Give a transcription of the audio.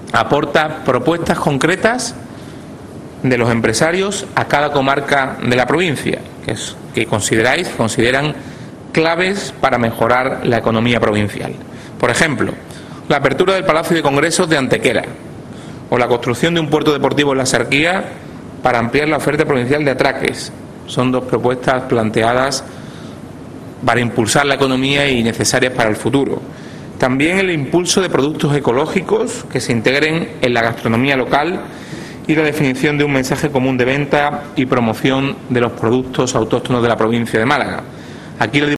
aporta propuestas concretas de los empresarios a cada comarca de la provincia, que consideran claves para mejorar la economía provincial. Por ejemplo, la apertura del Palacio de Congresos de Antequera o la construcción de un puerto deportivo en la Sarquía para ampliar la oferta provincial de atraques. Son dos propuestas planteadas para impulsar la economía y necesarias para el futuro. También el impulso de productos ecológicos que se integren en la gastronomía local y la definición de un mensaje común de venta y promoción de los productos autóctonos de la provincia de Málaga. Aquí